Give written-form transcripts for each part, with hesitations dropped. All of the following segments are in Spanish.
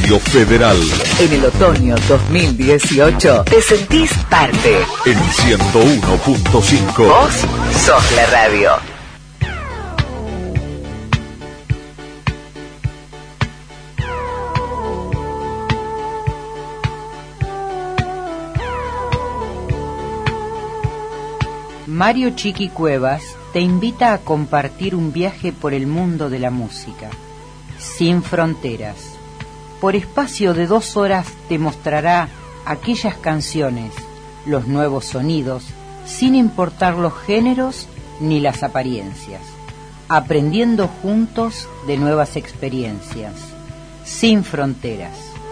Radio Federal. En el otoño 2018 te sentís parte. En 101.5. Vos sos la radio. Mario Chiqui Cuevas te invita a compartir un viaje por el mundo de la música, sin fronteras. Por espacio de 2 horas te mostrará aquellas canciones, los nuevos sonidos, sin importar los géneros ni las apariencias, aprendiendo juntos de nuevas experiencias, sin fronteras.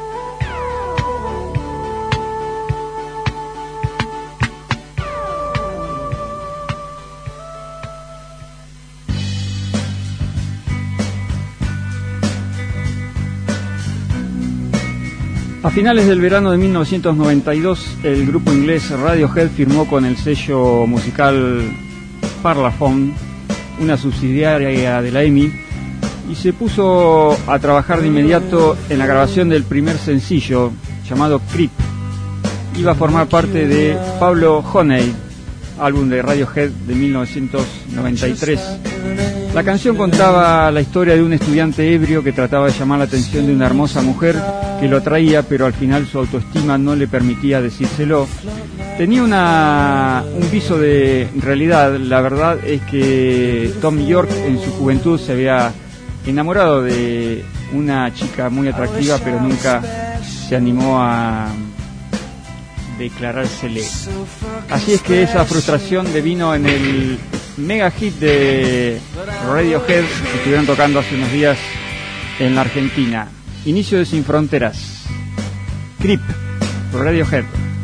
A finales del verano de 1992, el grupo inglés Radiohead firmó con el sello musical Parlophone, una subsidiaria de la EMI, y se puso a trabajar de inmediato en la grabación del primer sencillo, llamado Creep. Iba a formar parte de Pablo Honey, álbum de Radiohead de 1993. La canción contaba la historia de un estudiante ebrio que trataba de llamar la atención de una hermosa mujer que lo atraía, pero al final su autoestima no le permitía decírselo. Tenía un viso de realidad. La verdad es que Tom York en su juventud se había enamorado de una chica muy atractiva, pero nunca se animó a declarársele. Así es que esa frustración devino en el mega hit de Radiohead que estuvieron tocando hace unos días en la Argentina. Inicio de Sin Fronteras. Creep, Radiohead.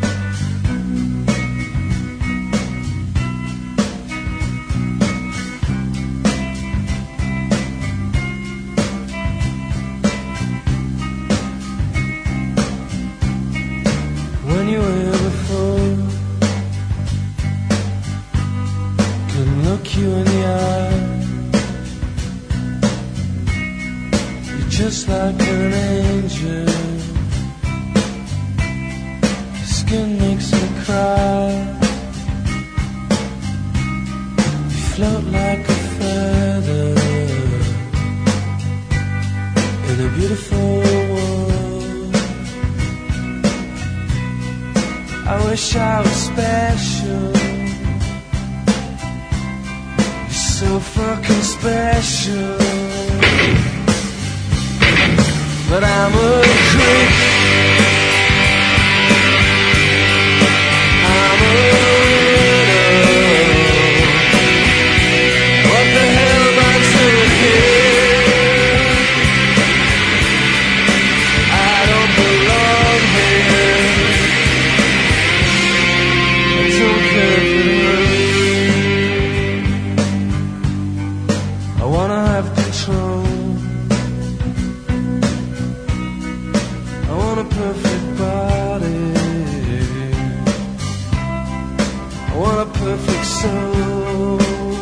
Just like an angel, your skin makes me cry. You float like a feather in a beautiful world. I wish I was special. You're so fucking special. But I'm a creep. I'm a widow. What the hell am I doing here? I don't belong here. I don't care if it hurts. I wanna have control. A perfect body, I want a perfect soul.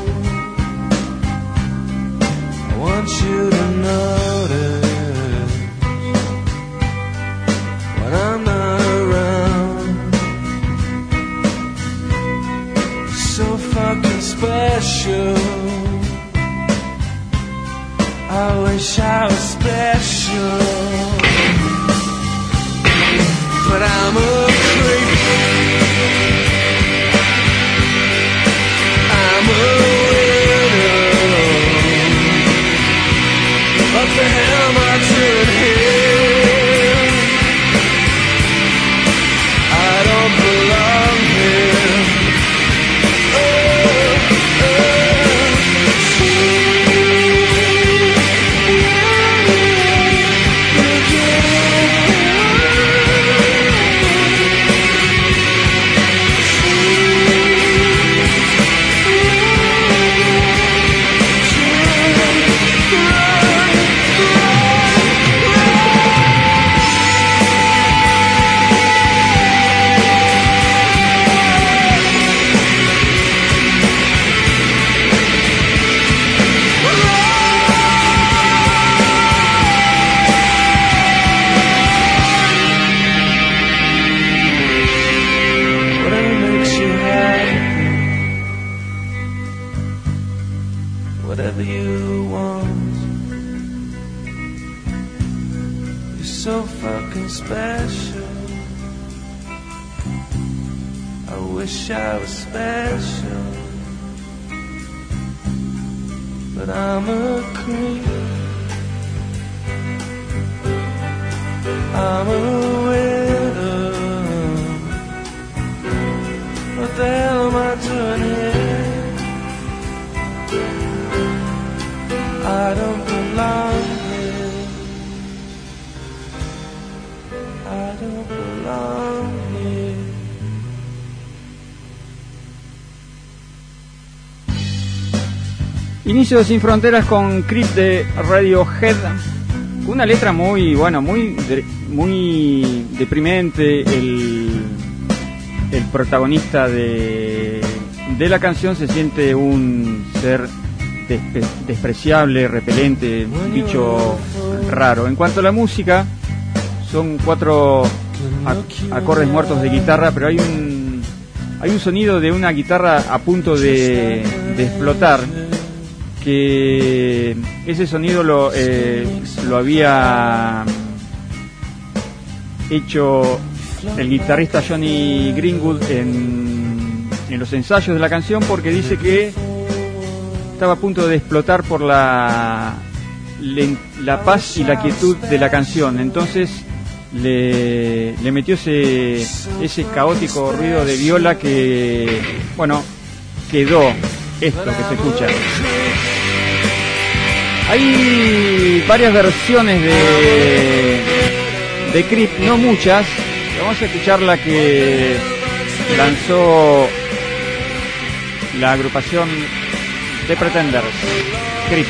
I want you to notice when I'm not around. You're so fucking special. I wish I was special. But I'm a creep. so fucking special. I wish I was special, but I'm a creep. I'm a widow. What the hell am I doing here? I don't belong here. I don't belong here. Inicio Sin Fronteras con Creep de Radiohead. Una letra muy, bueno, muy deprimente. El protagonista de la canción se siente un ser despreciable, repelente, un bicho raro. En cuanto a la música, son 4 acordes muertos de guitarra, pero hay un sonido de una guitarra a punto de explotar, que ese sonido lo había hecho el guitarrista Johnny Greenwood en los ensayos de la canción, porque dice que estaba a punto de explotar por la paz y la quietud de la canción. Entonces le metió ese caótico ruido de viola que, bueno, quedó esto que se escucha. Hay varias versiones de Creep, no muchas. Vamos a escuchar la que lanzó la agrupación The Pretenders, Creep.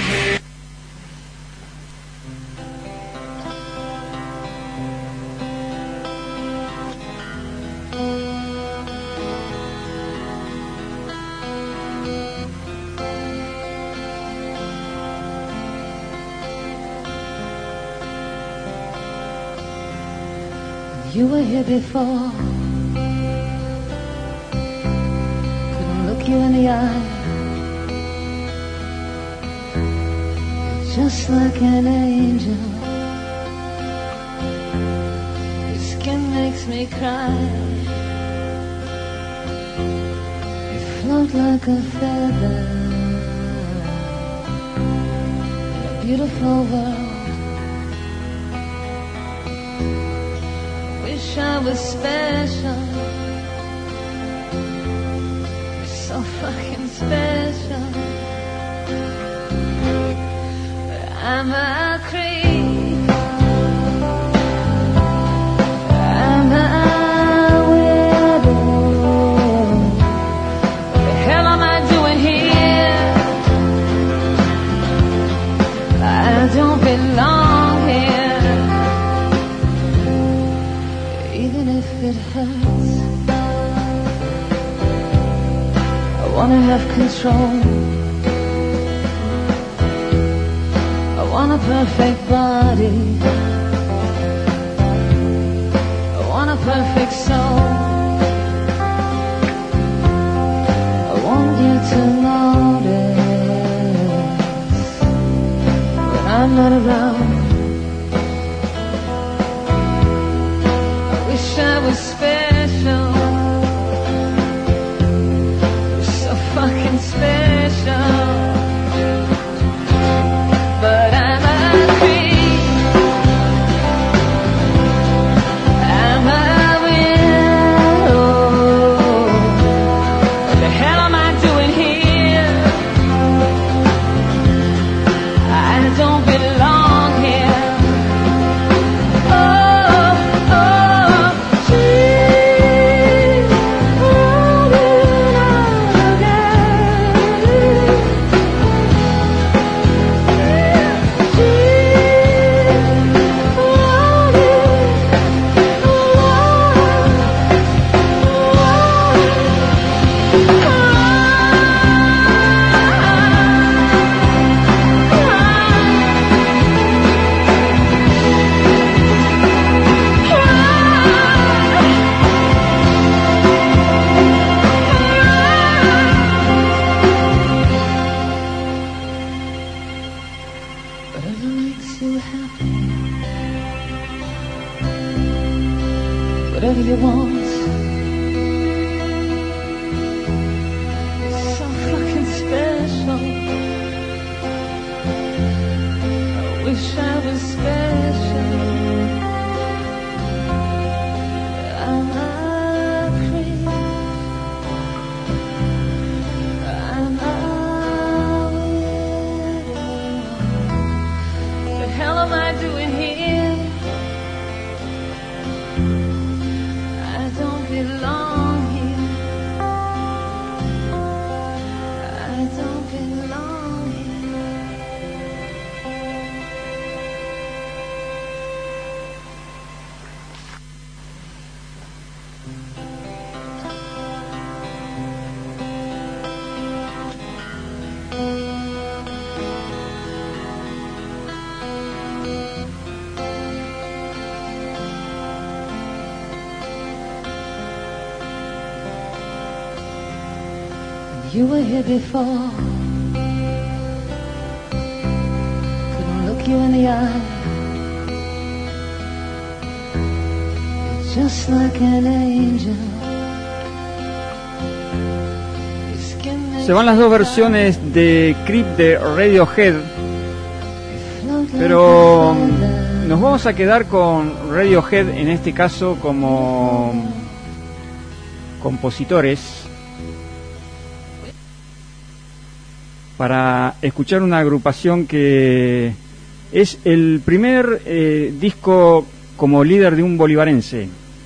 You were here before. Couldn't look you in the eye. Just like an angel. Your skin makes me cry. You float like a feather in a beautiful world. Wish I was special. You're so fucking special. I'm a creep. I'm a widow. What the hell am I doing here? I don't belong here. Even if it hurts, I wanna have control. I want a perfect body. I want a perfect soul. I want you to notice when I'm not around. I wish I was special. You're so fucking special. But I'm a creep. I'm a widow. What the hell am I doing here? I don't belong here. Oh, oh, gee. whatever you want. You're so fucking special. I wish I was special. I'm a creep. I'm a widow. The hell am I doing here? I don't belong here. I don't belong here. You were here before. Couldn't look you in the eye. You're just like an angel. Your skin makes Se van las dos versiones de Creep de Radiohead, me float like pero a feather. nos vamos a quedar con Radiohead en este caso como compositores para escuchar una agrupación que es el primer disco como líder de un bolivarense.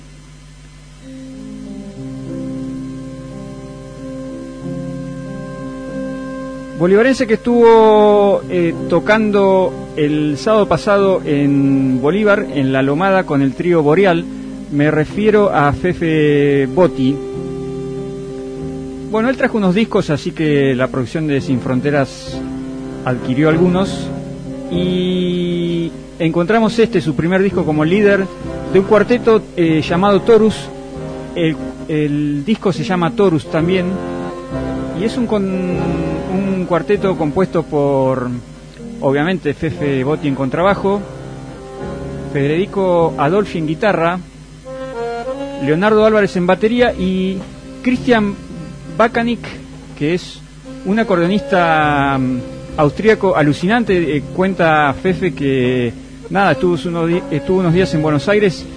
Bolivarense que estuvo tocando el sábado pasado en Bolívar, en La Lomada, con el trío Boreal. Me refiero a Fefe Botti. Bueno, él trajo unos discos, así que la producción de Sin Fronteras adquirió algunos. Y encontramos su primer disco como líder de un cuarteto llamado Torus. El disco se llama Torus también. Y es un cuarteto compuesto por, obviamente, Fefe Botti en contrabajo, Federico Adolfi en guitarra, Leonardo Álvarez en batería y Christian Bakanik, que es un acordeonista austríaco alucinante. Cuenta Fefe que estuvo unos días en Buenos Aires,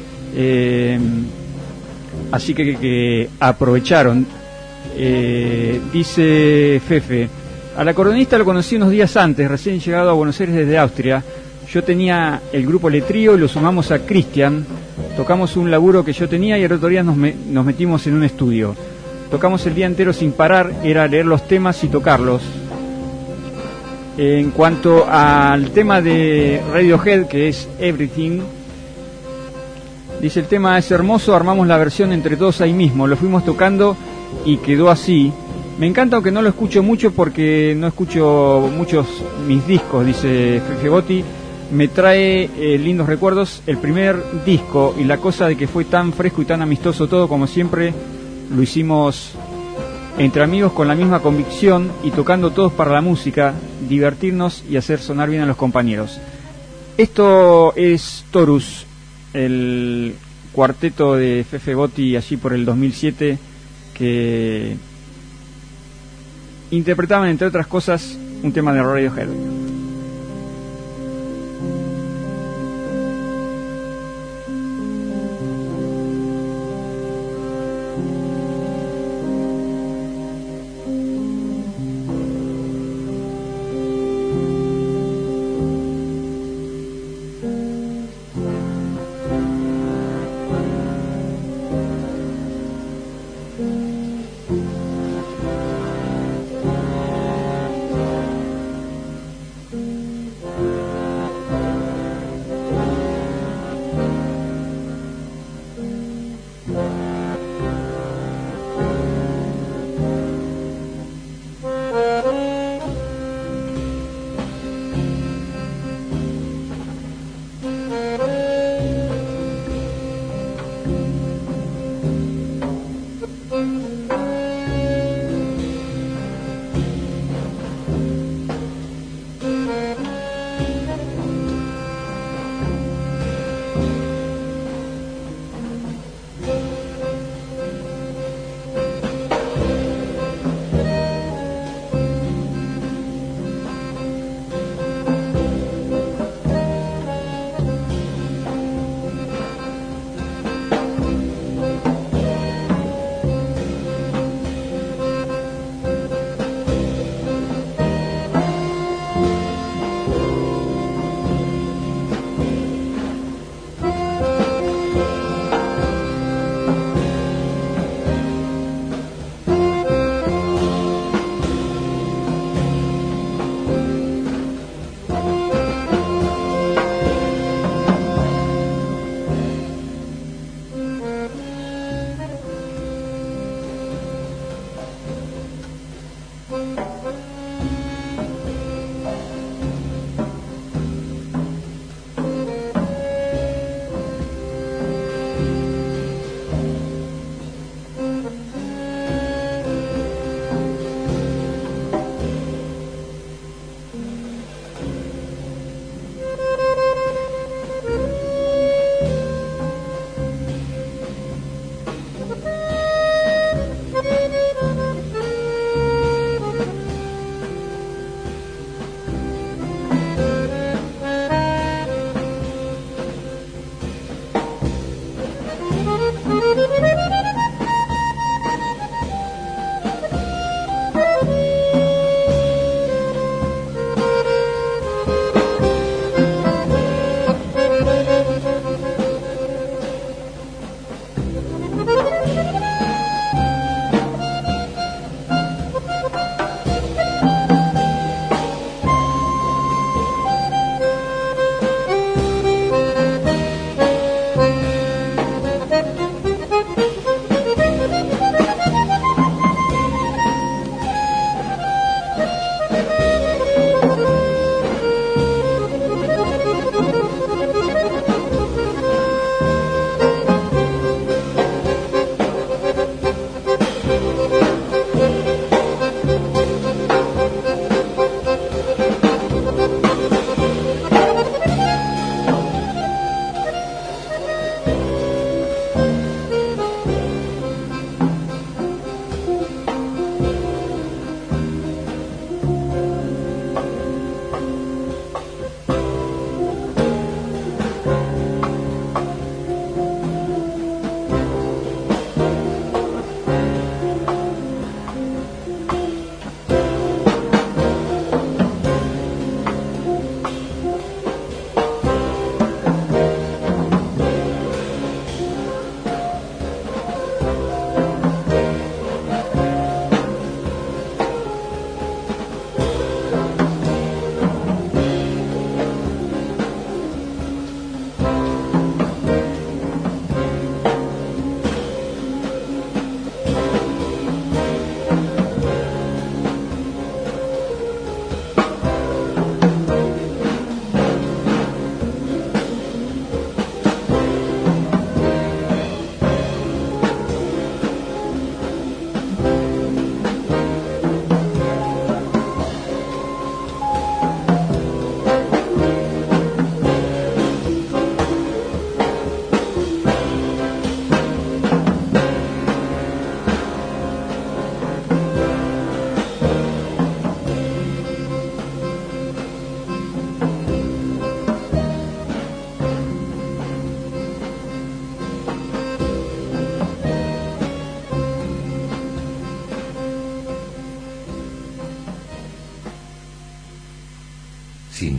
así que aprovecharon. Dice Fefe: al acordeonista lo conocí unos días antes, recién llegado a Buenos Aires desde Austria. Yo tenía el grupo Le Trío y lo sumamos a Christian. Tocamos un laburo que yo tenía y el otro día nos metimos en un estudio. Tocamos el día entero sin parar, era leer los temas y tocarlos. En cuanto al tema de Radiohead, que es Everything, dice: el tema es hermoso, armamos la versión entre todos ahí mismo, lo fuimos tocando y quedó así. Me encanta, aunque no lo escucho mucho porque no escucho muchos mis discos, dice Fefe Botti. Me trae lindos recuerdos el primer disco y la cosa de que fue tan fresco y tan amistoso todo, como siempre lo hicimos entre amigos con la misma convicción y tocando todos para la música, divertirnos y hacer sonar bien a los compañeros. Esto es Torus, el cuarteto de Fefe Botti allí por el 2007, que interpretaban, entre otras cosas, un tema de Radiohead.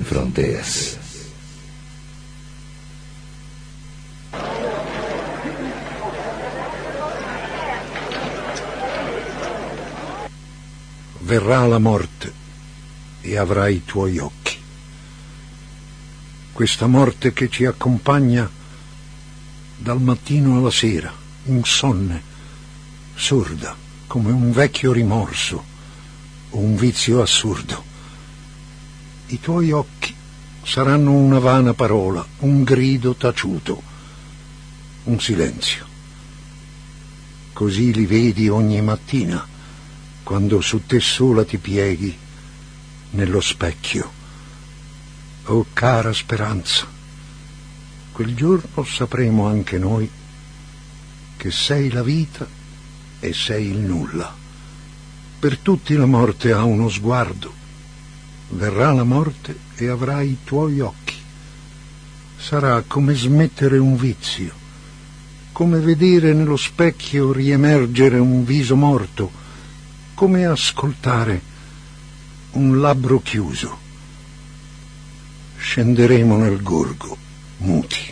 fronteras. Verrà la morte e avrai i tuoi occhi. Questa morte che ci accompagna dal mattino alla sera, insonne, sorda, come un vecchio rimorso o un vizio assurdo. I tuoi occhi saranno una vana parola, un grido taciuto, un silenzio. Così li vedi ogni mattina, quando su te sola ti pieghi nello specchio. Oh cara speranza, quel giorno sapremo anche noi che sei la vita e sei il nulla. Per tutti la morte ha uno sguardo. Verrà la morte e avrai i tuoi occhi. Sarà come smettere un vizio, come vedere nello specchio riemergere un viso morto, come ascoltare un labbro chiuso. Scenderemo nel gorgo, muti.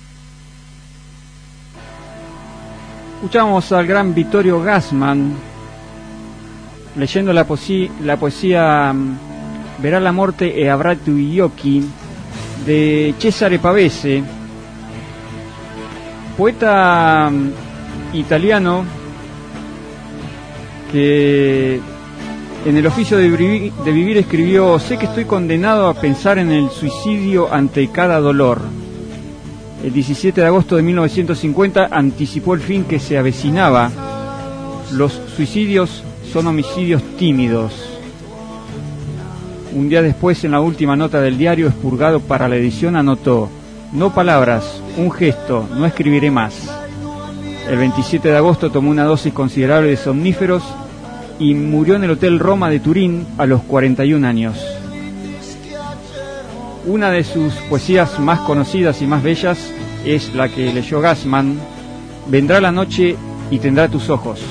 Escuchamos al gran Vittorio Gassman leyendo la poesía Verá la morte e avrà i tuoi occhi de Cesare Pavese, poeta italiano que en el oficio de vivir escribió: sé que estoy condenado a pensar en el suicidio ante cada dolor. El 17 de agosto de 1950 anticipó el fin que se avecinaba. Los suicidios son homicidios tímidos. Un día después, en la última nota del diario expurgado para la edición, anotó: no palabras, un gesto, no escribiré más. El 27 de agosto tomó una dosis considerable de somníferos y murió en el Hotel Roma de Turín a los 41 años. Una de sus poesías más conocidas y más bellas es la que leyó Gassman: vendrá la noche y tendrá tus ojos.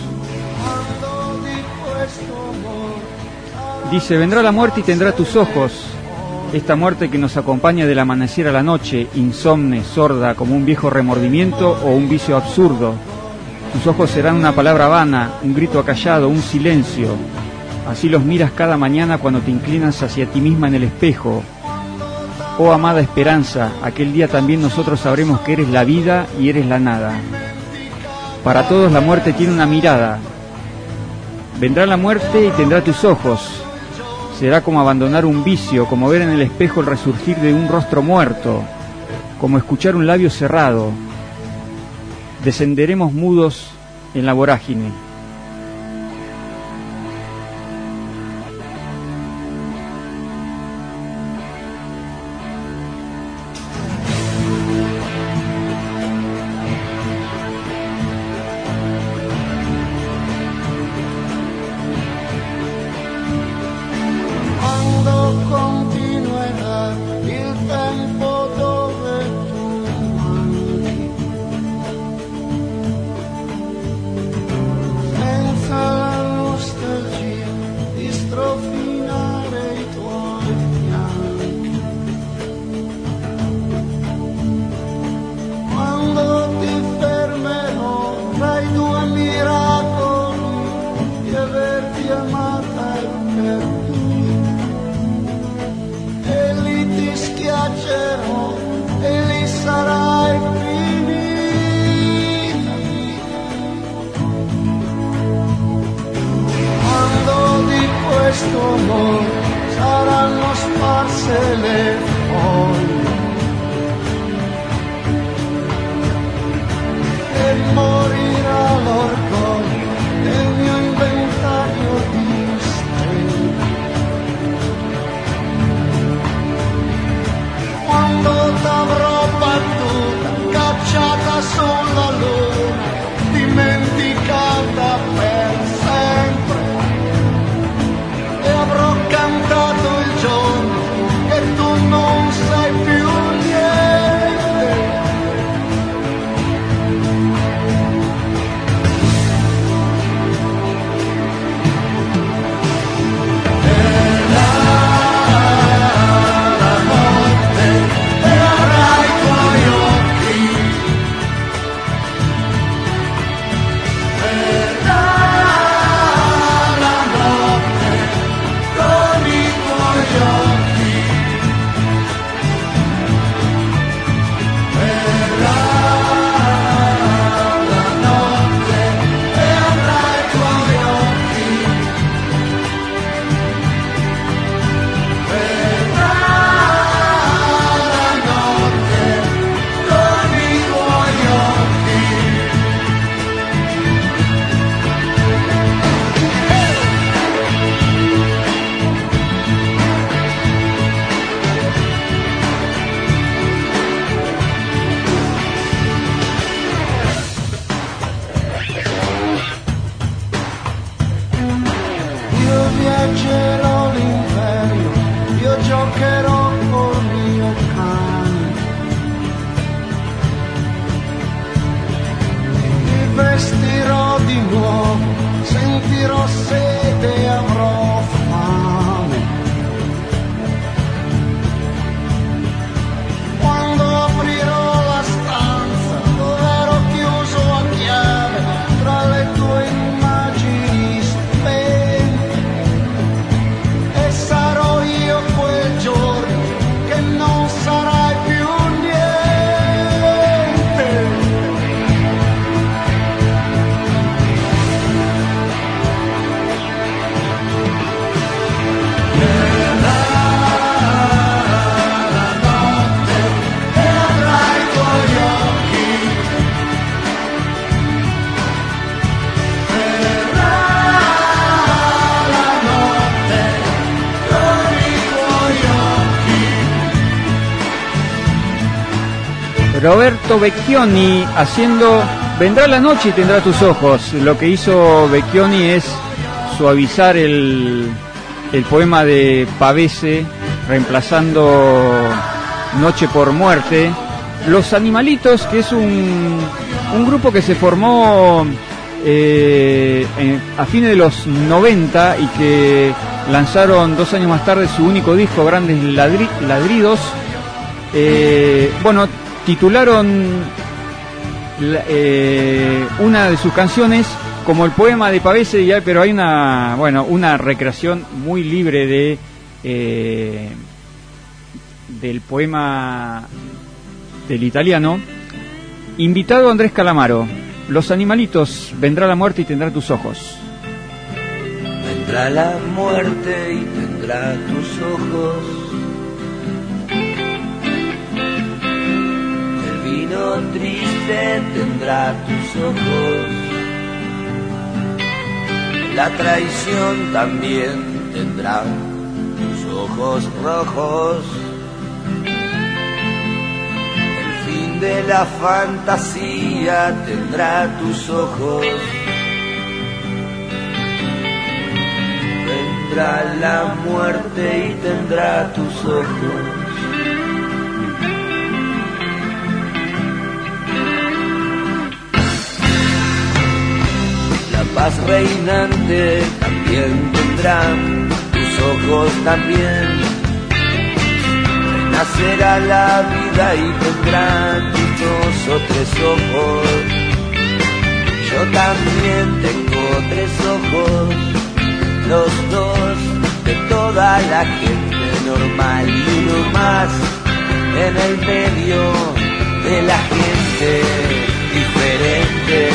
Dice: vendrá la muerte y tendrá tus ojos, esta muerte que nos acompaña del amanecer a la noche, insomne, sorda, como un viejo remordimiento o un vicio absurdo. Tus ojos serán una palabra vana, un grito acallado, un silencio. Así los miras cada mañana cuando te inclinas hacia ti misma en el espejo. Oh amada esperanza, aquel día también nosotros sabremos que eres la vida y eres la nada. Para todos la muerte tiene una mirada. Vendrá la muerte y tendrá tus ojos. Será como abandonar un vicio, como ver en el espejo el resurgir de un rostro muerto, como escuchar un labio cerrado. Descenderemos mudos en la vorágine. Roberto Vecchioni haciendo Vendrá la noche y tendrá tus ojos. Lo que hizo Vecchioni es suavizar el poema de Pavese, reemplazando Noche por Muerte. Los Animalitos, que es un grupo que se formó a fines de los 90 y que lanzaron 2 años más tarde su único disco, Grandes Ladridos. Titularon una de sus canciones como el poema de Pavese, pero hay una recreación muy libre del poema del italiano. Invitado Andrés Calamaro. Los Animalitos, vendrá la muerte y tendrá tus ojos. Vendrá la muerte y tendrá tus ojos. El vino triste tendrá tus ojos. La traición también tendrá tus ojos rojos. El fin de la fantasía tendrá tus ojos. Vendrá la muerte y tendrá tus ojos. La paz reinante también tendrá tus ojos también. Renacerá la vida y tendrá tus 2 o 3 ojos. Yo también tengo 3 ojos. Los 2 de toda la gente normal y uno más en el medio de la gente diferente,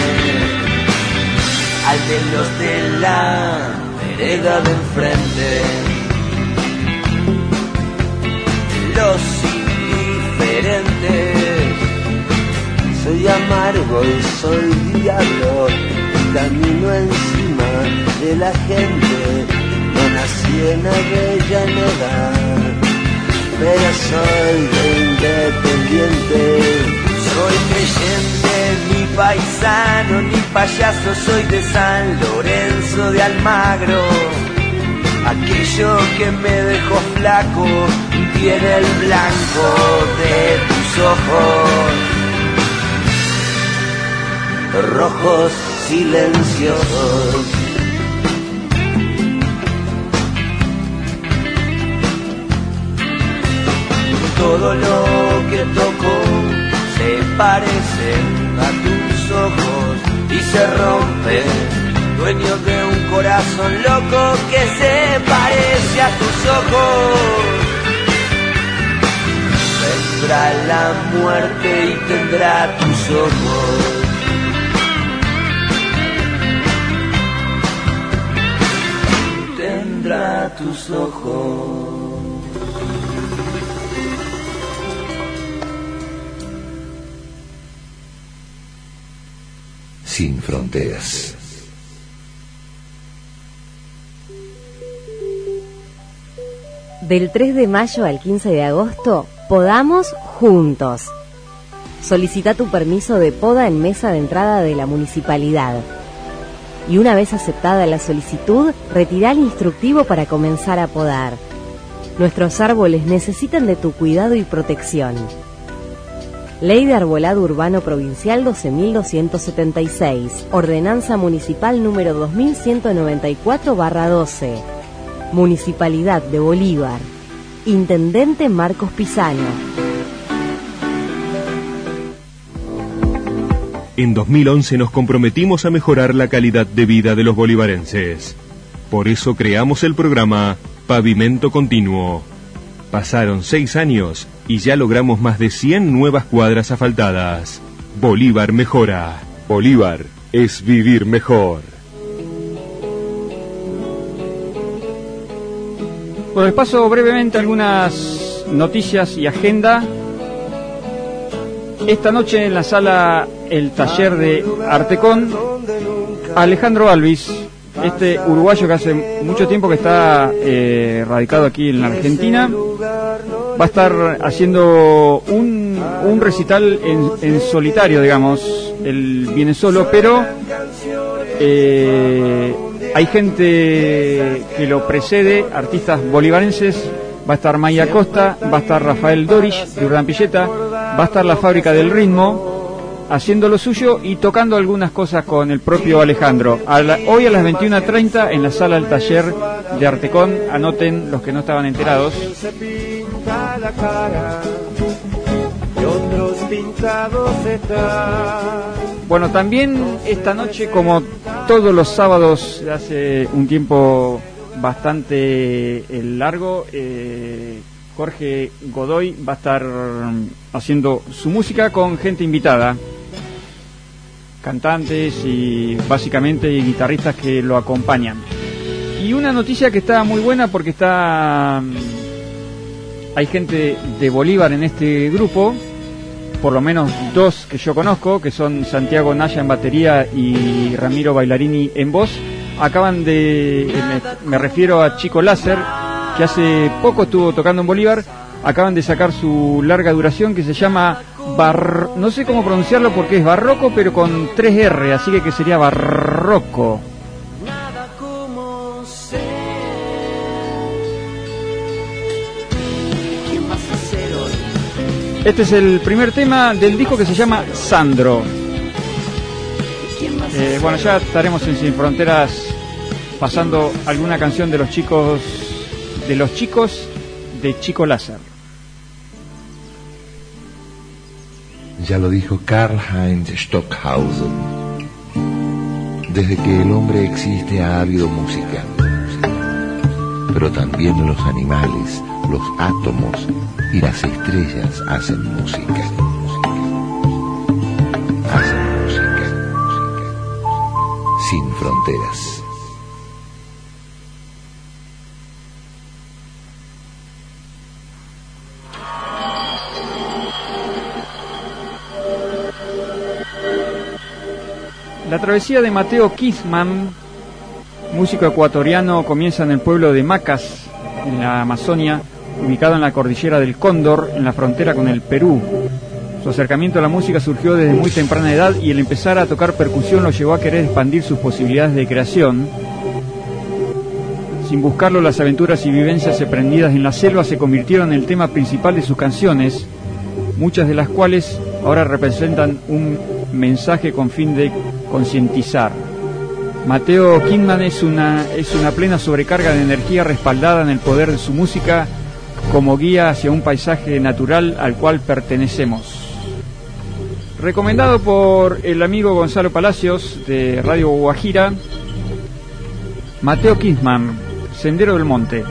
al de los de la vereda de enfrente. Los indiferentes, soy amargo y soy diablo. Camino encima de la gente, no nací en Avellaneda, pero soy independiente. Soy creyente, ni paisano, ni payaso, soy de San Lorenzo de Almagro. Aquello que me dejó flaco tiene el blanco de tus ojos, rojos silenciosos. Todo lo que toco se parece a tus ojos y se rompe, dueño de un corazón loco que se parece a tus ojos. Vendrá la muerte y tendrá tus ojos. Tendrá tus ojos. Sin fronteras. Del 3 de mayo al 15 de agosto, podamos juntos. Solicita tu permiso de poda en mesa de entrada de la municipalidad. Y una vez aceptada la solicitud, retirá el instructivo para comenzar a podar. Nuestros árboles necesitan de tu cuidado y protección. Ley de Arbolado Urbano Provincial 12.276, Ordenanza Municipal número 2194/12, Municipalidad de Bolívar, Intendente Marcos Pisano. En 2011 nos comprometimos a mejorar la calidad de vida de los bolivarenses. Por eso creamos el programa Pavimento Continuo. Pasaron 6 años y ya logramos más de 100 nuevas cuadras asfaltadas. Bolívar mejora. Bolívar es vivir mejor. Bueno, les paso brevemente algunas noticias y agenda. Esta noche en la sala El Taller de Artecón, Alejandro Alvis, este uruguayo que hace mucho tiempo que está radicado aquí en la Argentina, va a estar haciendo un un recital en solitario, digamos. Él viene solo, pero hay gente que lo precede, artistas bolivarenses. Va a estar Maya Costa, va a estar Rafael Dorish de Urdampilleta, va a estar La Fábrica del Ritmo haciendo lo suyo y tocando algunas cosas con el propio Alejandro. Hoy a las 21:30 en la sala del taller de Artecón, anoten los que no estaban enterados. Bueno, también esta noche, como todos los sábados de hace un tiempo bastante largo, Jorge Godoy va a estar haciendo su música con gente invitada, cantantes y básicamente guitarristas que lo acompañan. Y una noticia que está muy buena porque hay gente de Bolívar en este grupo, por lo menos dos que yo conozco, que son Santiago Naya en batería y Ramiro Bailarini en voz. Acaban de, me refiero a Chico Láser, que hace poco estuvo tocando en Bolívar. Acaban de sacar su larga duración que se llama no sé cómo pronunciarlo porque es barroco, pero con 3 R, así que sería barroco. Este es el primer tema del disco que se llama Sandro. Bueno, ya estaremos en Sin Fronteras pasando alguna canción de los chicos de Chico Láser. Ya lo dijo Karl-Heinz Stockhausen. Desde que el hombre existe ha habido música, pero también los animales, los átomos y las estrellas hacen música. Sin fronteras. La travesía de Mateo Kissman, músico ecuatoriano, comienza en el pueblo de Macas, en la Amazonia, ubicado en la cordillera del Cóndor, en la frontera con el Perú. Su acercamiento a la música surgió desde muy temprana edad y el empezar a tocar percusión lo llevó a querer expandir sus posibilidades de creación. Sin buscarlo, las aventuras y vivencias aprendidas en la selva se convirtieron en el tema principal de sus canciones, muchas de las cuales ahora representan un mensaje con fin de concientizar. Mateo Kissman es una plena sobrecarga de energía respaldada en el poder de su música como guía hacia un paisaje natural al cual pertenecemos. Recomendado por el amigo Gonzalo Palacios de Radio Guajira, Mateo Kissman, Sendero del Monte.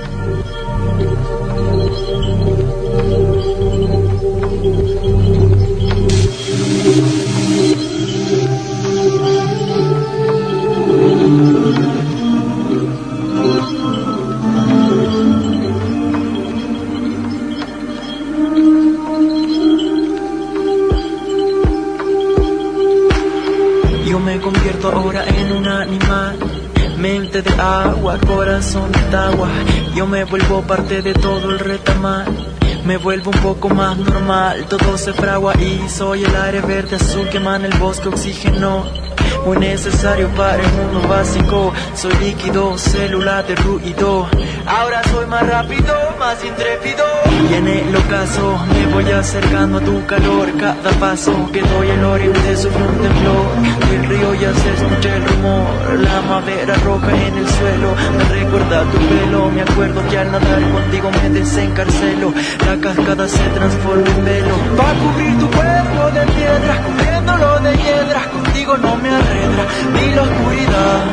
Yo me convierto ahora en un animal, mente de agua, corazón de agua. Yo me vuelvo parte de todo el retamal, me vuelvo un poco más normal. Todo se fragua y soy el aire verde azul que emana el bosque oxígeno, muy necesario para el mundo básico. Soy líquido, célula de ruido. Ahora soy más rápido, más intrépido. Y en el ocaso me voy acercando a tu calor. Cada paso que doy el oriente sufre un temblor. Del río ya se escucha el rumor. La madera roja en el suelo me recuerda tu pelo. Me acuerdo que al nadar contigo me desencarcelo. La cascada se transforma en velo. Va a cubrir tu cuerpo de piedras, cubriéndolo de hiedras. Contigo no me arredra ni la oscuridad.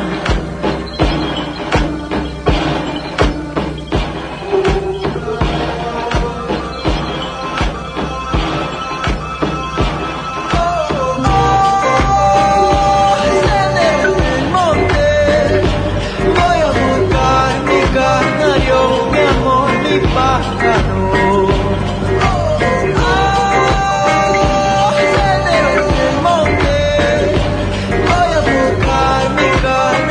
Sendero del monte, voy a buscar mi carne.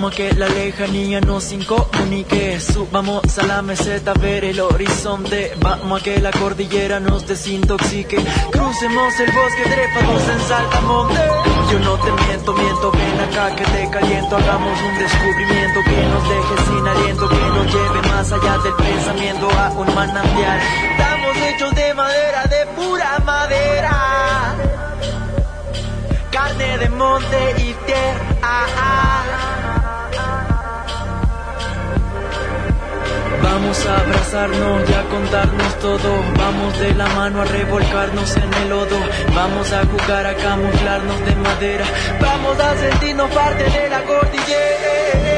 Vamos a que la lejanía nos incomunique. Subamos a la meseta a ver el horizonte. Vamos a que la cordillera nos desintoxique. Crucemos el bosque trepados en saltamonte. Yo no te miento, ven acá que te caliento. Hagamos un descubrimiento que nos deje sin aliento, que nos lleve más allá del pensamiento a un manantial. Estamos hechos de madera, de pura madera, carne de monte y tierra. Vamos a abrazarnos y a contarnos todo. Vamos de la mano a revolcarnos en el lodo. Vamos a jugar a camuflarnos de madera. Vamos a sentirnos parte de la cordillera.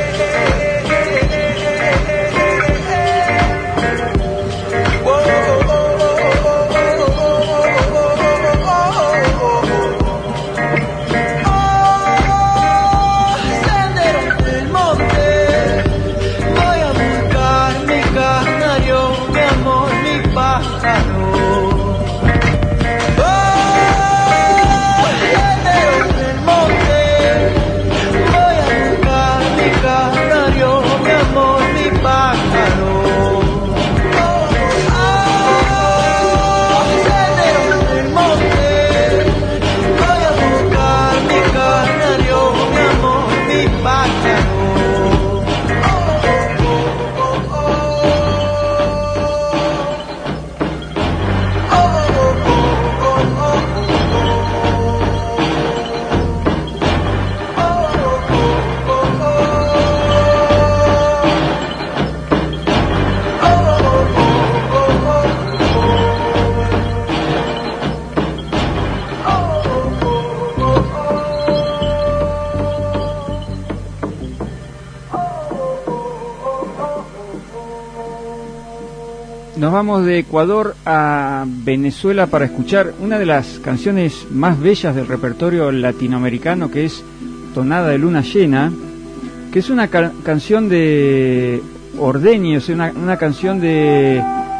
Nos vamos de Ecuador a Venezuela para escuchar una de las canciones más bellas del repertorio latinoamericano, que es Tonada de Luna Llena, que es una canción de ordeño, o sea, una canción de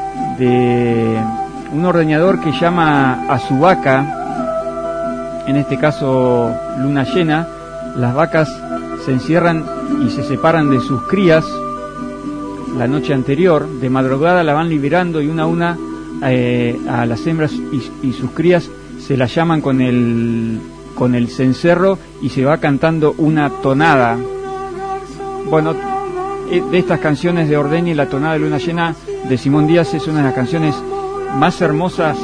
un ordeñador que llama a su vaca, en este caso Luna Llena. Las vacas se encierran y se separan de sus crías la noche anterior. De madrugada la van liberando y una a una a las hembras y sus crías se las llaman con el cencerro y se va cantando una tonada. Bueno, de estas canciones de ordeño y la tonada de Luna Llena de Simón Díaz es una de las canciones más hermosas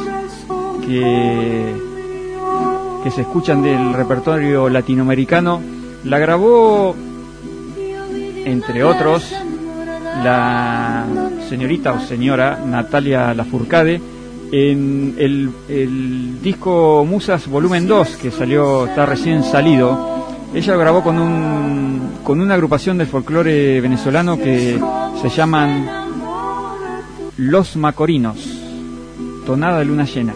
que se escuchan del repertorio latinoamericano. La grabó, entre otros, la señorita o señora Natalia Lafourcade en el disco Musas Volumen 2, que está recién salido. Ella lo grabó con una agrupación del folclore venezolano que se llaman Los Macorinos. Tonada de Luna Llena.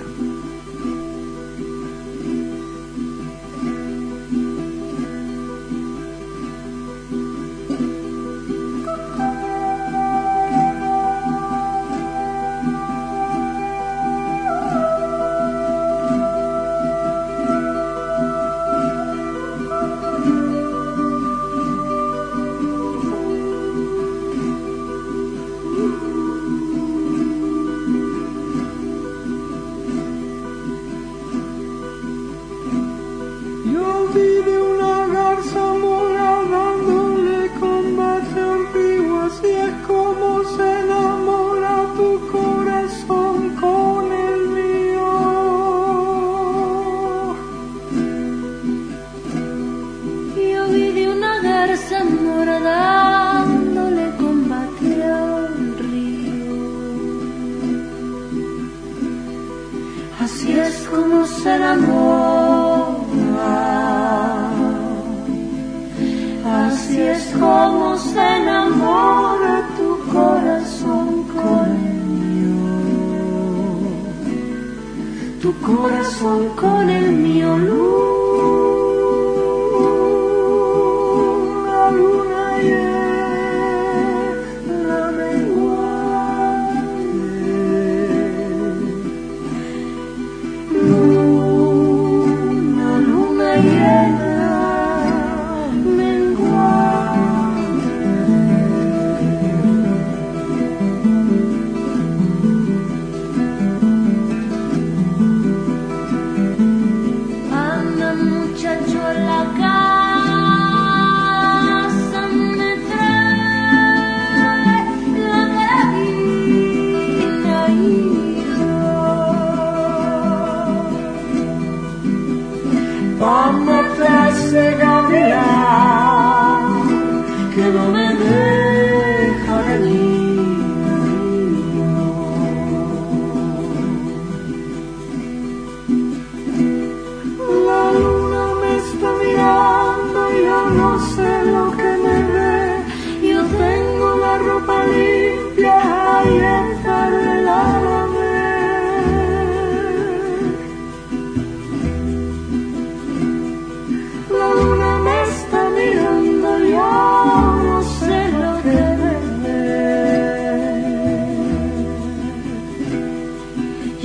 Luna llena, menguante.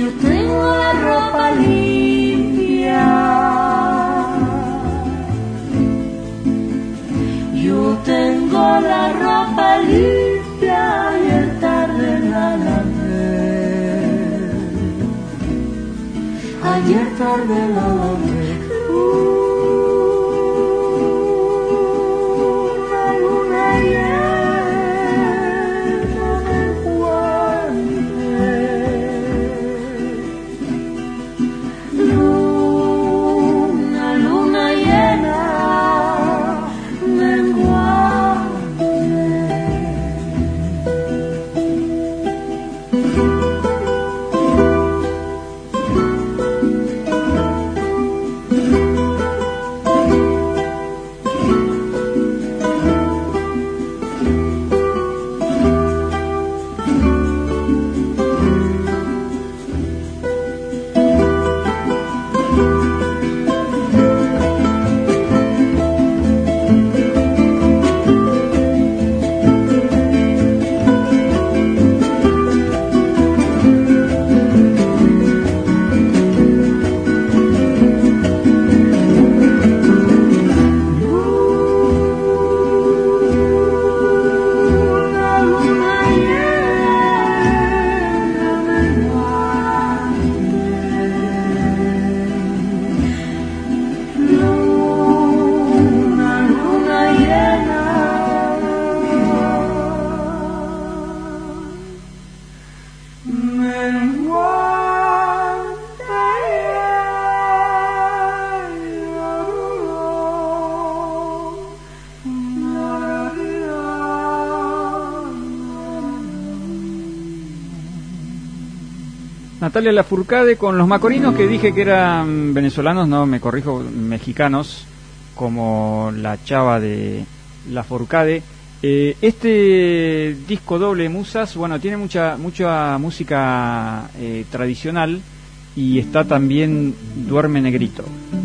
Yo tengo la ropa limpia. Yo tengo la ropa limpia. Ayer tarde la lavé. Ayer tarde la lavé. Natalia Lafourcade con Los Macorinos, que dije que eran venezolanos, no, me corrijo, mexicanos, como la chava de Lafourcade. Este disco doble Musas, bueno, tiene mucha música tradicional, y está también Duerme Negrito.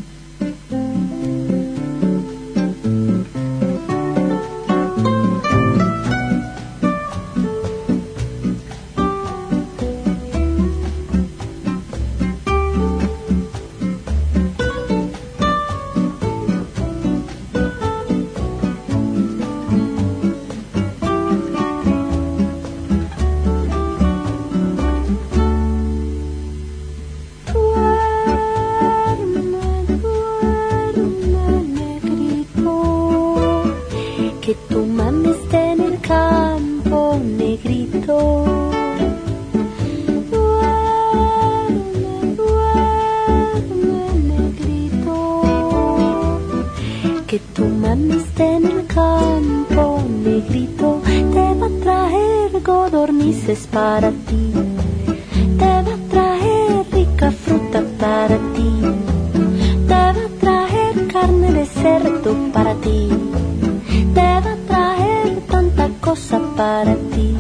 Para ti, te va a traer rica fruta para ti, te va a traer carne de cerdo para ti, te va a traer tanta cosa para ti.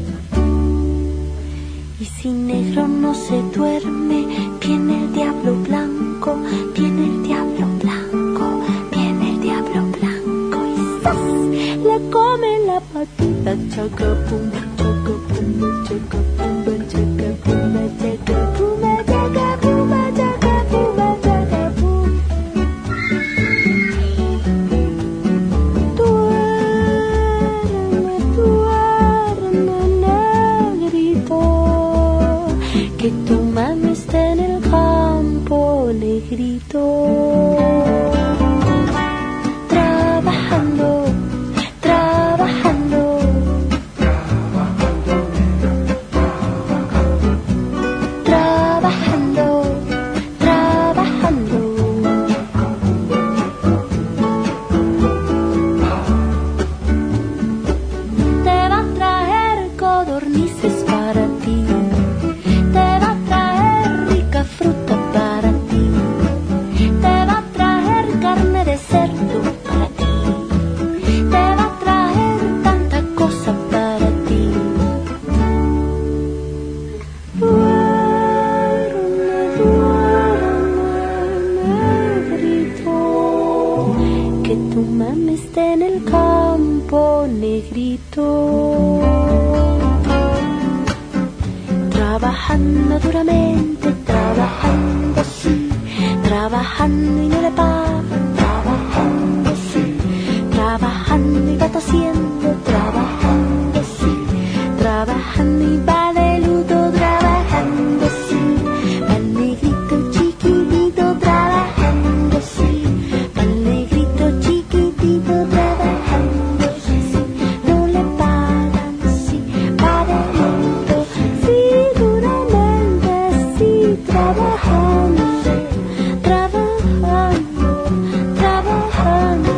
Y si negro no se duerme, viene el diablo blanco, viene el diablo blanco, viene el diablo blanco, y ¡zas! Le come la patita, chacapum. Te va a traer trabajando duramente, trabajando sí, trabajando y no le pagan, trabajando sí, trabajando y va tosiendo, trabajando sí, trabajando y va de luto, trabajando sí, va el negrito chiquitito, trabajando sí, va el negrito chiquitito, trabajando sí, no le pagan sí, va de luto, sí, duramente sí, trabajando, trabajando, trabajando.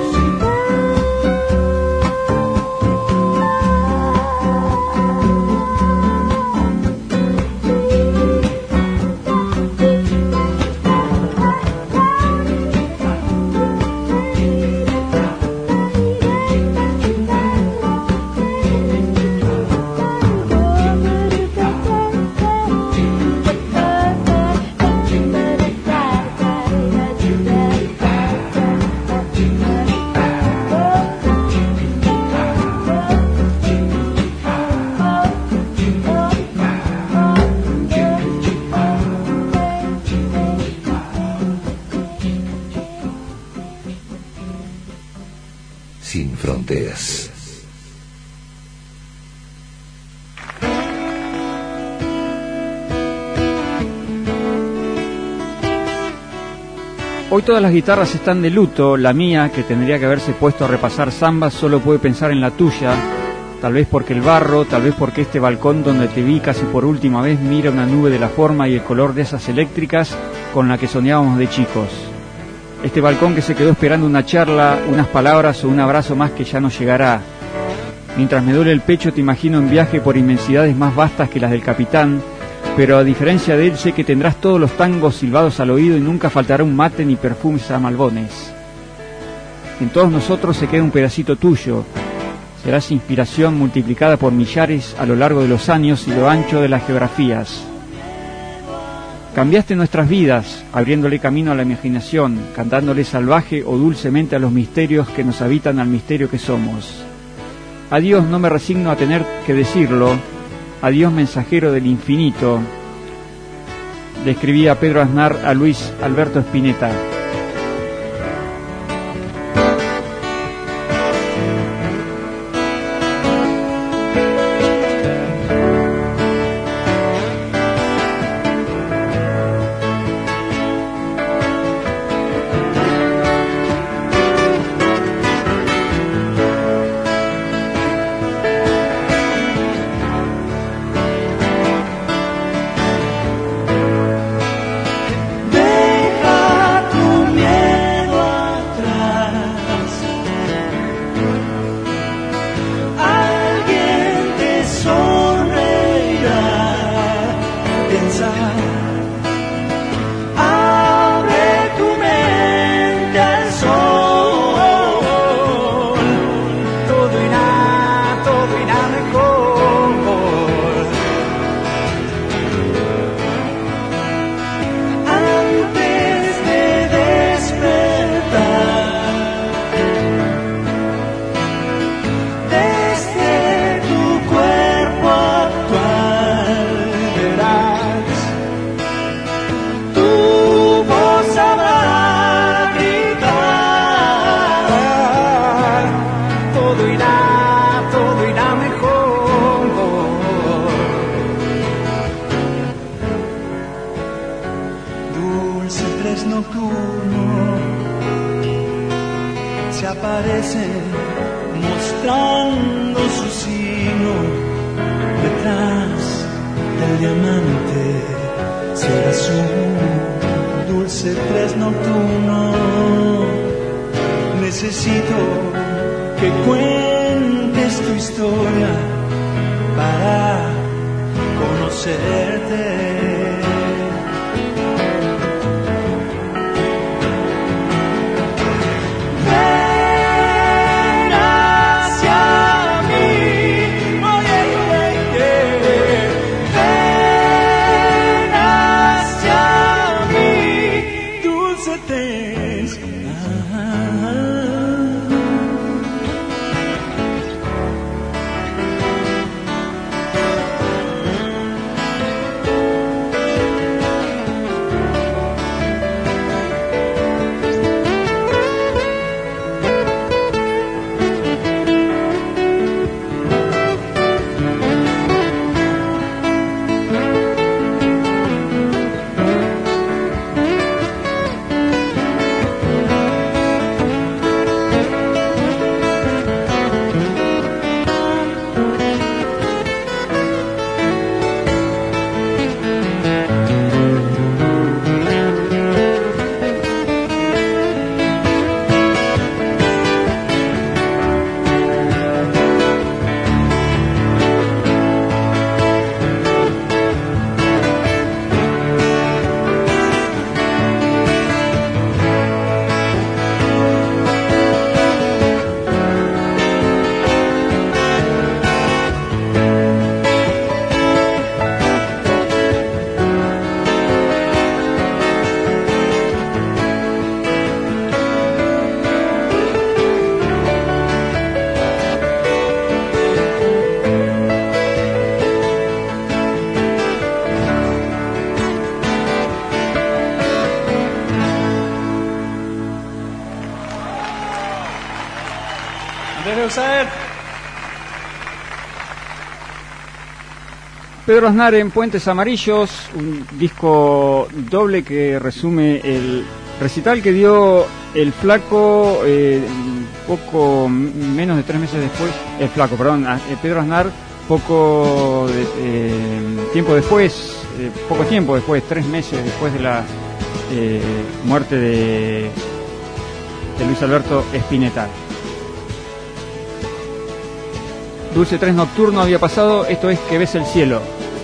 Sin fronteras. Hoy todas las guitarras están de luto. La mía, que tendría que haberse puesto a repasar zambas, solo puede pensar en la tuya. Tal vez porque el barro, tal vez porque este balcón donde te vi casi por última vez mira una nube de la forma y el color de esas eléctricas con la que soñábamos de chicos. Este balcón que se quedó esperando una charla, unas palabras o un abrazo más que ya no llegará. Mientras me duele el pecho te imagino en viaje por inmensidades más vastas que las del capitán, pero a diferencia de él sé que tendrás todos los tangos silbados al oído y nunca faltará un mate ni perfumes a malbones. En todos nosotros se queda un pedacito tuyo. Serás inspiración multiplicada por millares a lo largo de los años y lo ancho de las geografías. Cambiaste nuestras vidas, abriéndole camino a la imaginación, cantándole salvaje o dulcemente a los misterios que nos habitan al misterio que somos. Adiós, no me resigno a tener que decirlo. Adiós, mensajero del infinito. Le escribía Pedro Aznar a Luis Alberto Spinetta. Quiero saber. Pedro Aznar en Puentes Amarillos, un disco doble que resume el recital que dio el Flaco poco menos de 3 meses después, Pedro Aznar poco tiempo después, 3 meses después de la muerte de Luis Alberto Spinetta. Dulce 3 Nocturno había pasado, esto es Que ves el cielo.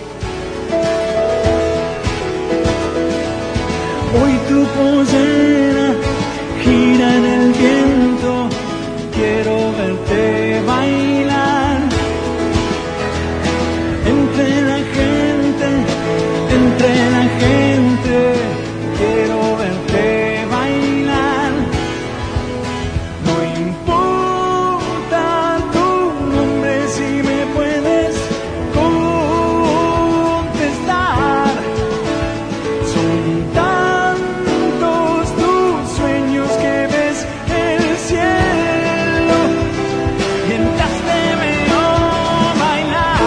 Hoy tu pollera gira en el viento, quiero verte bailar. Entre la gente, quiero verte bailar. No importa tu nombre si me puedes contestar. Son tantos tus sueños que ves el cielo mientras te veo bailar.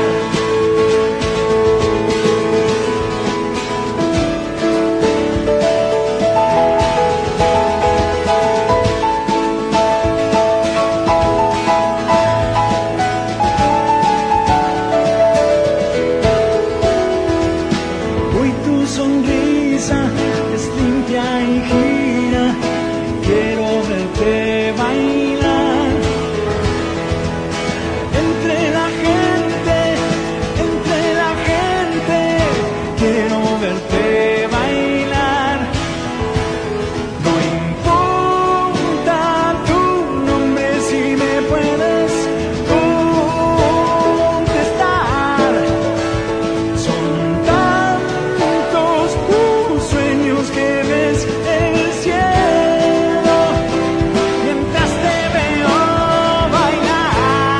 Hoy tu sonrisa es limpia y gira, quiero verte bailar. Entre la gente, quiero verte bailar. No importa tu nombre si me puedes contestar. Son tantos tus sueños que ves el cielo mientras te veo bailar.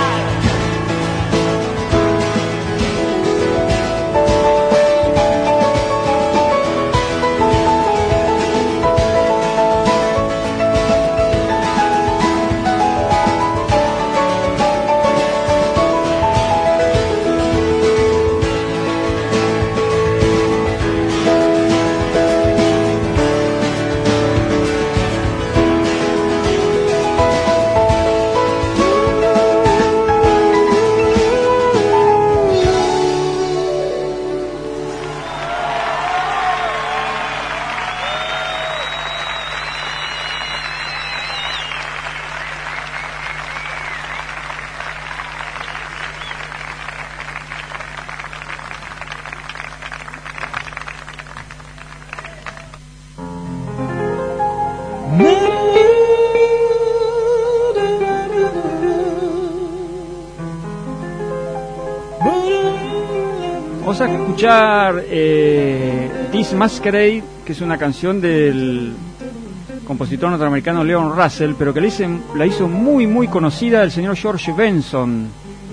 Vamos a escuchar This Masquerade, que es una canción del compositor norteamericano Leon Russell, pero que la hizo muy muy conocida el señor George Benson,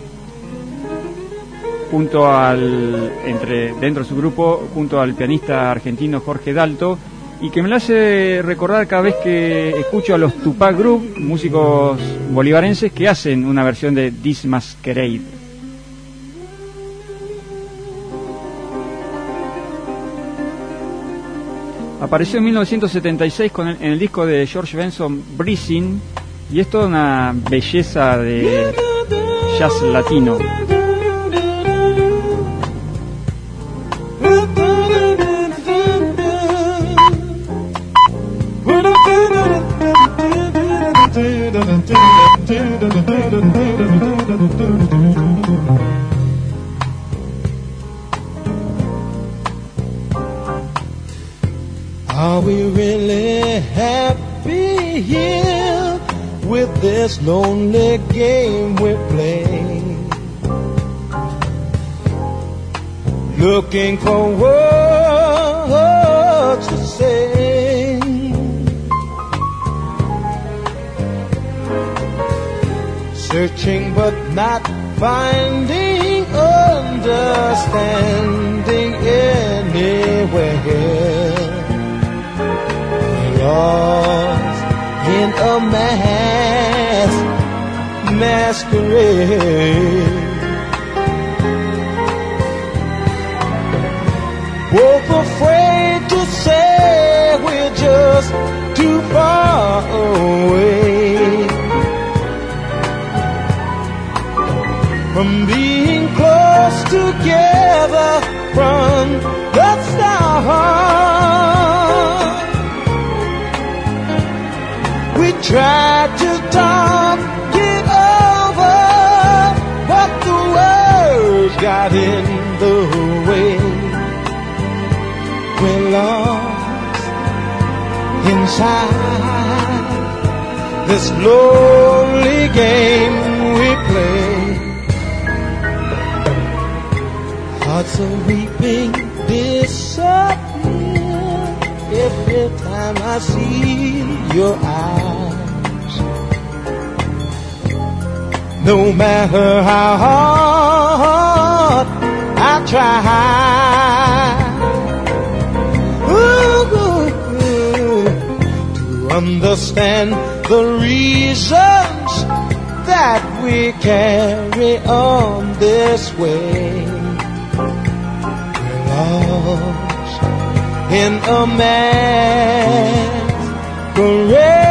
dentro de su grupo, junto al pianista argentino Jorge Dalto, y que me la hace recordar cada vez que escucho a los Tupac Group, músicos bolivarenses que hacen una versión de This Masquerade. Apareció en 1976 en el disco de George Benson, Breezing, y es toda una belleza de jazz latino. Are we really happy here with this lonely game we play? Looking for words to say, searching but not finding understanding anywhere. Lost in a mass masquerade. Both afraid to say we're just too far away from being close together from the start. We tried to talk it over, but the words got in the way. We're lost inside this lonely game we play. Hearts are weeping, disappear every time I see your eyes. No matter how hard I try to understand the reasons that we carry on this way. We're lost in a masquerade.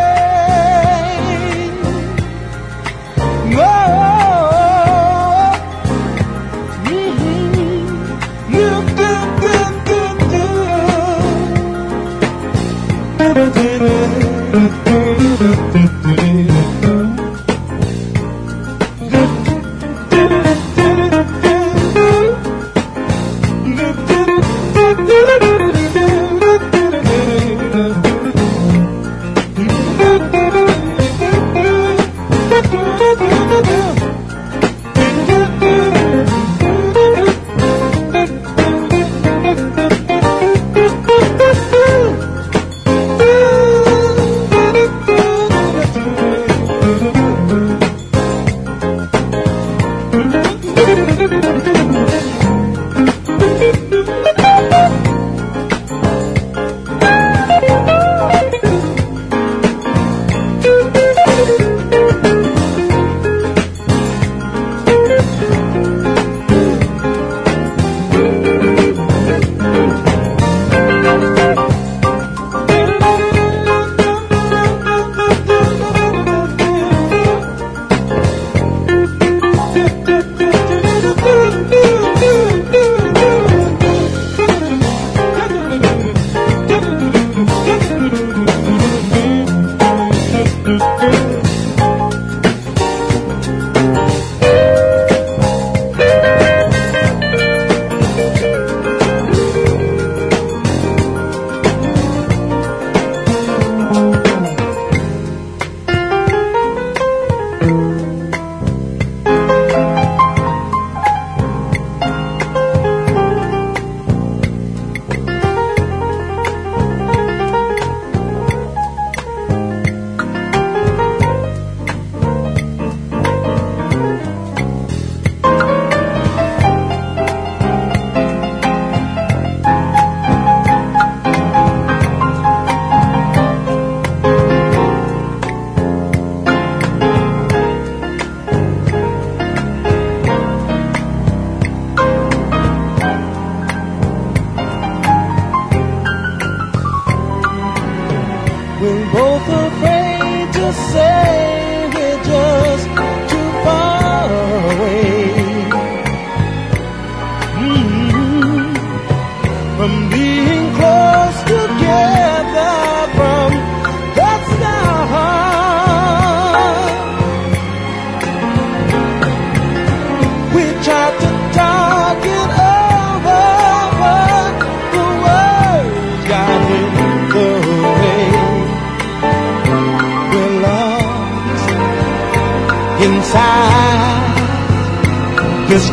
This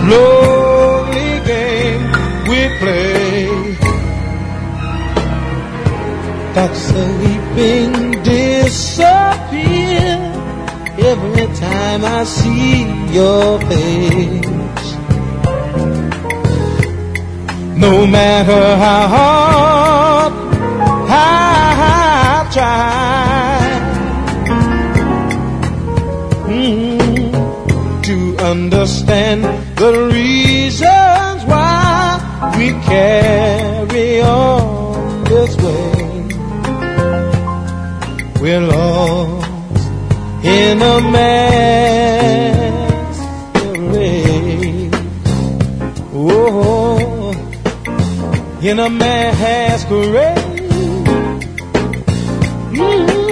lonely game we play. Thoughts are leaping, disappear every time I see your face. No matter how hard I try. understand the reasons why we carry on this way. We're lost in a masquerade. Oh, in a masquerade. Mm-hmm.